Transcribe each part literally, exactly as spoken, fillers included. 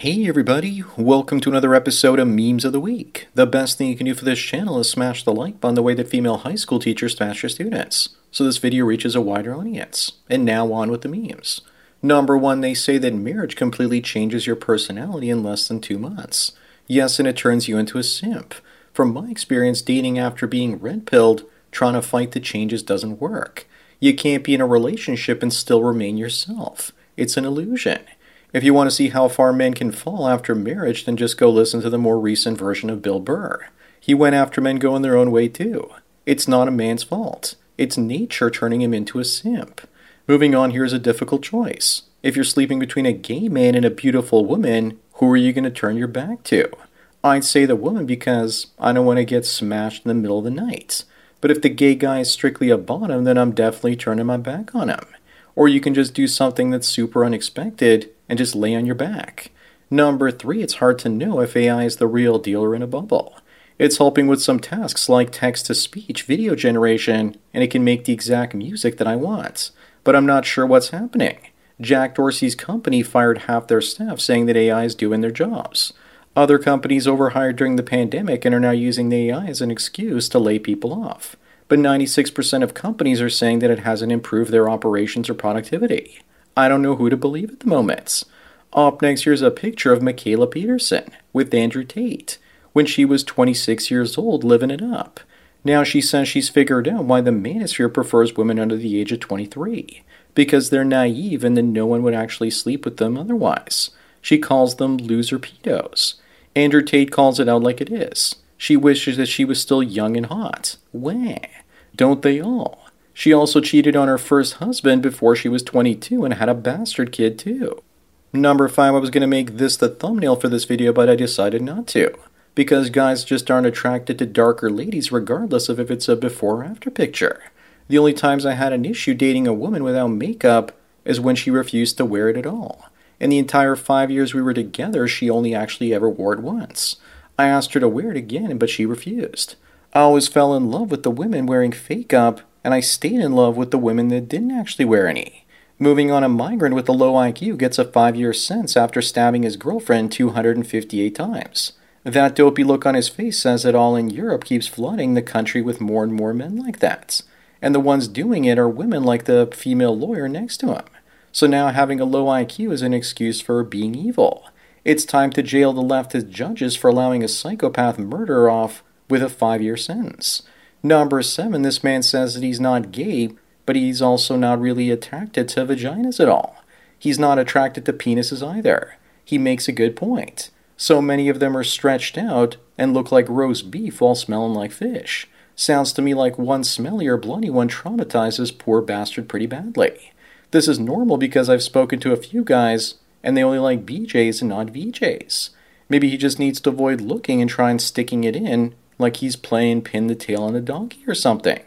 Hey everybody, welcome to another episode of Memes of the Week. The best thing you can do for this channel is smash the like button the way that female high school teachers smash their students, so this video reaches a wider audience. And now on with the memes. Number one, they say that marriage completely changes your personality in less than two months. Yes, and it turns you into a simp. From my experience dating after being red-pilled, trying to fight the changes doesn't work. You can't be in a relationship and still remain yourself. It's an illusion. If you want to see how far men can fall after marriage, then just go listen to the more recent version of Bill Burr. He went after men going their own way too. It's not a man's fault. It's nature turning him into a simp. Moving on, here's a difficult choice. If you're sleeping between a gay man and a beautiful woman, who are you going to turn your back to? I'd say the woman because I don't want to get smashed in the middle of the night. But if the gay guy is strictly a bottom, then I'm definitely turning my back on him. Or you can just do something that's super unexpected and just lay on your back. Number three, it's hard to know if A I is the real deal or in a bubble. It's helping with some tasks like text-to-speech, video generation, and it can make the exact music that I want. But I'm not sure what's happening. Jack Dorsey's company fired half their staff saying that A I is doing their jobs. Other companies overhired during the pandemic and are now using the A I as an excuse to lay people off. But ninety-six percent of companies are saying that it hasn't improved their operations or productivity. I don't know who to believe at the moment. Up next, here's a picture of Mikhaila Peterson with Andrew Tate when she was twenty-six years old, living it up. Now she says she's figured out why the manosphere prefers women under the age of twenty-three, because they're naive and then no one would actually sleep with them otherwise. She calls them loser pedos. Andrew Tate calls it out like it is. She wishes that she was still young and hot. Wah. Don't they all? She also cheated on her first husband before she was twenty-two and had a bastard kid too. Number five, I was going to make this the thumbnail for this video, but I decided not to. Because guys just aren't attracted to darker ladies regardless of if it's a before or after picture. The only times I had an issue dating a woman without makeup is when she refused to wear it at all. In the entire five years we were together, she only actually ever wore it once. I asked her to wear it again, but she refused. I always fell in love with the women wearing fake up, and I stayed in love with the women that didn't actually wear any. Moving on, a migrant with a low I Q gets a five-year sentence after stabbing his girlfriend two hundred fifty-eight times. That dopey look on his face says that all in Europe keeps flooding the country with more and more men like that. And the ones doing it are women like the female lawyer next to him. So now having a low I Q is an excuse for being evil. It's time to jail the leftist judges for allowing a psychopath murderer off with a five-year sentence. Number seven, this man says that he's not gay, but he's also not really attracted to vaginas at all. He's not attracted to penises either. He makes a good point. So many of them are stretched out and look like roast beef while smelling like fish. Sounds to me like one smelly or bloody one traumatizes poor bastard pretty badly. This is normal because I've spoken to a few guys and they only like B Js and not V Js. Maybe he just needs to avoid looking and try and sticking it in like he's playing pin the tail on a donkey or something.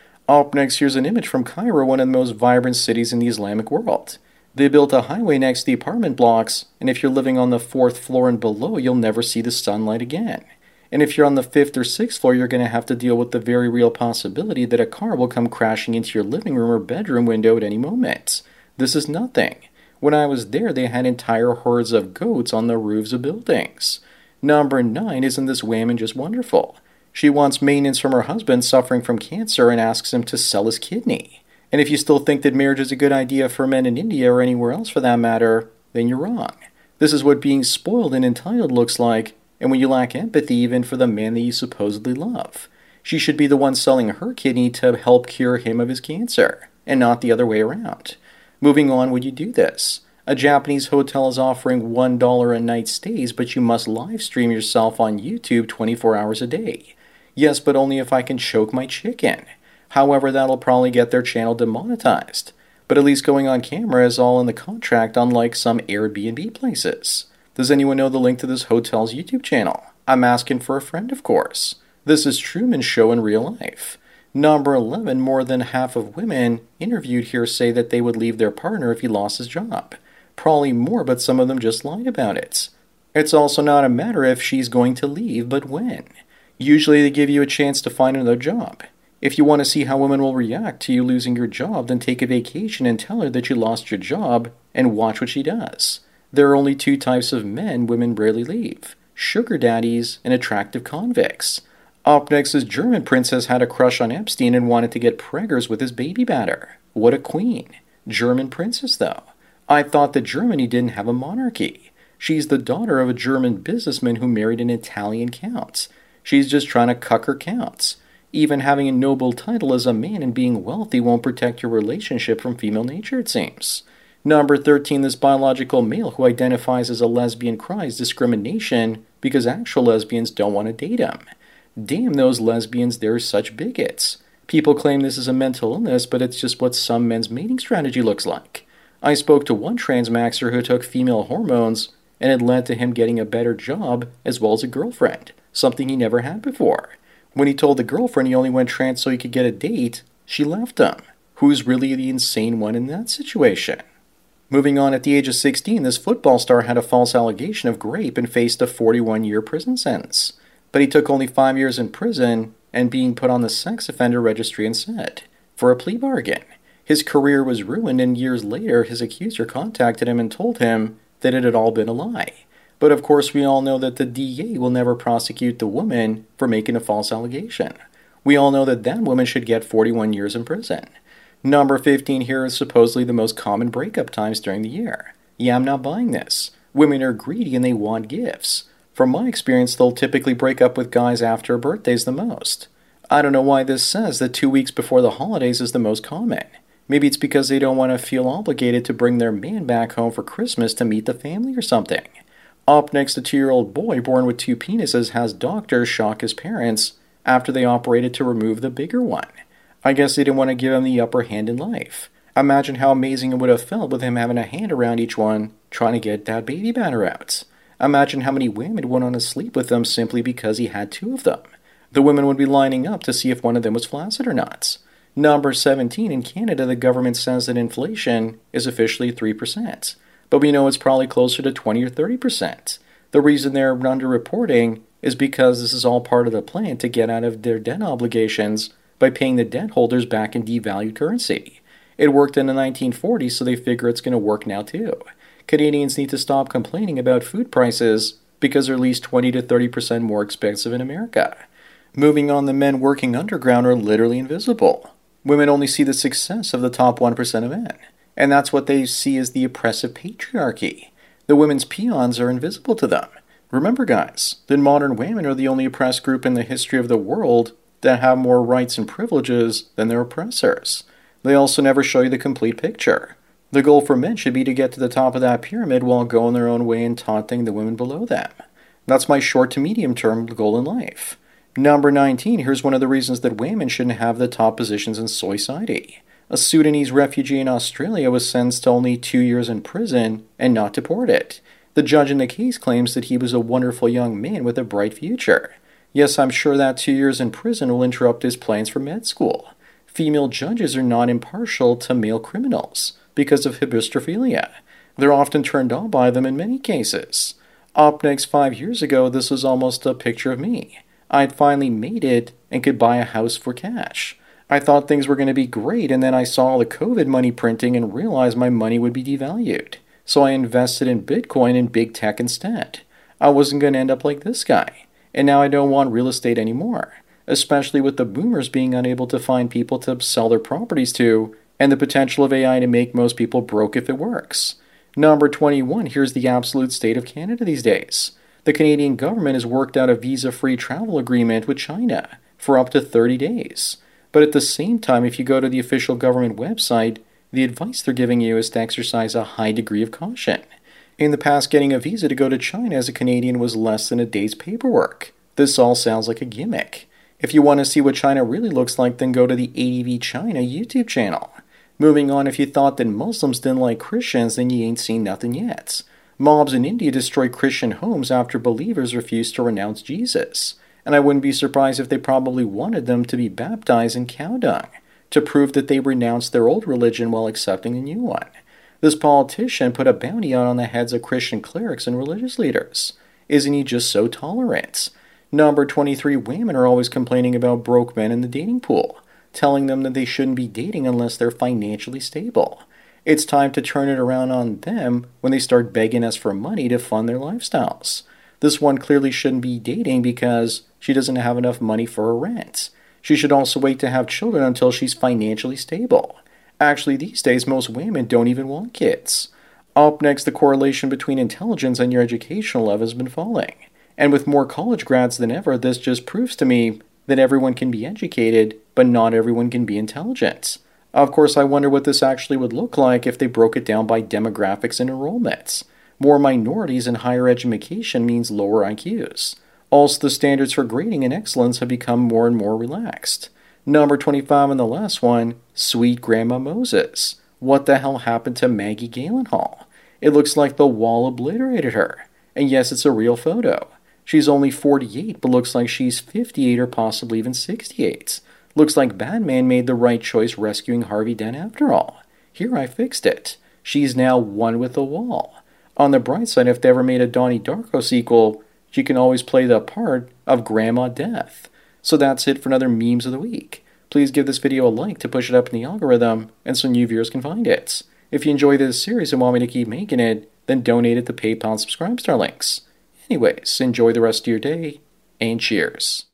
Up next, here's an image from Cairo, one of the most vibrant cities in the Islamic world. They built a highway next to the apartment blocks, and if you're living on the fourth floor and below, you'll never see the sunlight again. And if you're on the fifth or sixth floor, you're going to have to deal with the very real possibility that a car will come crashing into your living room or bedroom window at any moment. This is nothing. When I was there, they had entire herds of goats on the roofs of buildings. Number nine, isn't this woman just wonderful? She wants maintenance from her husband suffering from cancer and asks him to sell his kidney. And if you still think that marriage is a good idea for men in India or anywhere else for that matter, then you're wrong. This is what being spoiled and entitled looks like, and when you lack empathy even for the man that you supposedly love. She should be the one selling her kidney to help cure him of his cancer, and not the other way around. Moving on, would you do this? A Japanese hotel is offering one dollar a night stays, but you must live stream yourself on YouTube twenty-four hours a day. Yes, but only if I can choke my chicken. However, that'll probably get their channel demonetized. But at least going on camera is all in the contract, unlike some Airbnb places. Does anyone know the link to this hotel's YouTube channel? I'm asking for a friend, of course. This is Truman's Show in real life. Number eleven, more than half of women interviewed here say that they would leave their partner if he lost his job. Probably more, but some of them just lied about it. It's also not a matter if she's going to leave, but when. Usually they give you a chance to find another job. If you want to see how women will react to you losing your job, then take a vacation and tell her that you lost your job and watch what she does. There are only two types of men women rarely leave: sugar daddies and attractive convicts. Up next is German princess had a crush on Epstein and wanted to get preggers with his baby batter. What a queen. German princess, though. I thought that Germany didn't have a monarchy. She's the daughter of a German businessman who married an Italian count. She's just trying to cuck her counts. Even having a noble title as a man and being wealthy won't protect your relationship from female nature, it seems. Number thirteen, this biological male who identifies as a lesbian cries discrimination because actual lesbians don't want to date him. Damn those lesbians, they're such bigots. People claim this is a mental illness, but it's just what some men's mating strategy looks like. I spoke to one transmaxer who took female hormones, and it led to him getting a better job as well as a girlfriend, something he never had before. When he told the girlfriend he only went trans so he could get a date, she left him. Who's really the insane one in that situation? Moving on, at the age of sixteen, this football star had a false allegation of rape and faced a forty-one-year prison sentence. But he took only five years in prison and being put on the sex offender registry instead, for a plea bargain. His career was ruined, and years later his accuser contacted him and told him that it had all been a lie. But of course we all know that the D A will never prosecute the woman for making a false allegation. We all know that that woman should get forty-one years in prison. Number fifteen here is supposedly the most common breakup times during the year. Yeah, I'm not buying this. Women are greedy and they want gifts. From my experience, they'll typically break up with guys after birthdays the most. I don't know why this says that two weeks before the holidays is the most common. Maybe it's because they don't want to feel obligated to bring their man back home for Christmas to meet the family or something. Up next, a two-year-old boy born with two penises has doctors shock his parents after they operated to remove the bigger one. I guess they didn't want to give him the upper hand in life. Imagine how amazing it would have felt with him having a hand around each one, trying to get that baby batter out. Imagine how many women went on to sleep with them simply because he had two of them. The women would be lining up to see if one of them was flaccid or not. Number seventeen, in Canada, the government says that inflation is officially three percent. But we know it's probably closer to twenty or thirty percent. The reason they're underreporting is because this is all part of the plan to get out of their debt obligations by paying the debt holders back in devalued currency. It worked in the nineteen forties, so they figure it's going to work now too. Canadians need to stop complaining about food prices because they're at least twenty to thirty percent more expensive in America. Moving on, the men working underground are literally invisible. Women only see the success of the top one percent of men, and that's what they see as the oppressive patriarchy. The women's peons are invisible to them. Remember, guys, that modern women are the only oppressed group in the history of the world that have more rights and privileges than their oppressors. They also never show you the complete picture. The goal for men should be to get to the top of that pyramid while going their own way and taunting the women below them. That's my short to medium term goal in life. Number nineteen, here's one of the reasons that women shouldn't have the top positions in society. A Sudanese refugee in Australia was sentenced to only two years in prison and not deported. The judge in the case claims that he was a wonderful young man with a bright future. Yes, I'm sure that two years in prison will interrupt his plans for med school. Female judges are not impartial to male criminals because of hybristophilia. They're often turned on by them in many cases. Up next, five years ago, this was almost a picture of me. I'd finally made it and could buy a house for cash. I thought things were going to be great, and then I saw all the COVID money printing and realized my money would be devalued. So I invested in Bitcoin and big tech instead. I wasn't going to end up like this guy. And now I don't want real estate anymore, especially with the boomers being unable to find people to sell their properties to, and the potential of A I to make most people broke if it works. Number twenty-one, here's the absolute state of Canada these days. The Canadian government has worked out a visa-free travel agreement with China for up to thirty days. But at the same time, if you go to the official government website, the advice they're giving you is to exercise a high degree of caution. In the past, getting a visa to go to China as a Canadian was less than a day's paperwork. This all sounds like a gimmick. If you want to see what China really looks like, then go to the A D V China YouTube channel. Moving on, if you thought that Muslims didn't like Christians, then you ain't seen nothing yet. Mobs in India destroy Christian homes after believers refused to renounce Jesus. And I wouldn't be surprised if they probably wanted them to be baptized in cow dung to prove that they renounced their old religion while accepting a new one. This politician put a bounty out on the heads of Christian clerics and religious leaders. Isn't he just so tolerant? Number twenty-three, women are always complaining about broke men in the dating pool, telling them that they shouldn't be dating unless they're financially stable. It's time to turn it around on them when they start begging us for money to fund their lifestyles. This one clearly shouldn't be dating because she doesn't have enough money for her rent. She should also wait to have children until she's financially stable. Actually, these days, most women don't even want kids. Up next, the correlation between intelligence and your educational level has been falling. And with more college grads than ever, this just proves to me that everyone can be educated, but not everyone can be intelligent. Of course, I wonder what this actually would look like if they broke it down by demographics and enrollments. More minorities in higher education means lower I Qs. Also, the standards for grading and excellence have become more and more relaxed. Number twenty-five on the last one, Sweet Grandma Moses. What the hell happened to Maggie Gyllenhaal? It looks like the wall obliterated her. And yes, it's a real photo. She's only forty-eight, but looks like she's fifty-eight or possibly even sixty-eight. Looks like Batman made the right choice rescuing Harvey Dent after all. Here, I fixed it. She's now one with the wall. On the bright side, if they ever made a Donnie Darko sequel, she can always play the part of Grandma Death. So that's it for another Memes of the Week. Please give this video a like to push it up in the algorithm and so new viewers can find it. If you enjoy this series and want me to keep making it, then donate at the PayPal and Subscribestar links. Anyways, enjoy the rest of your day, and cheers.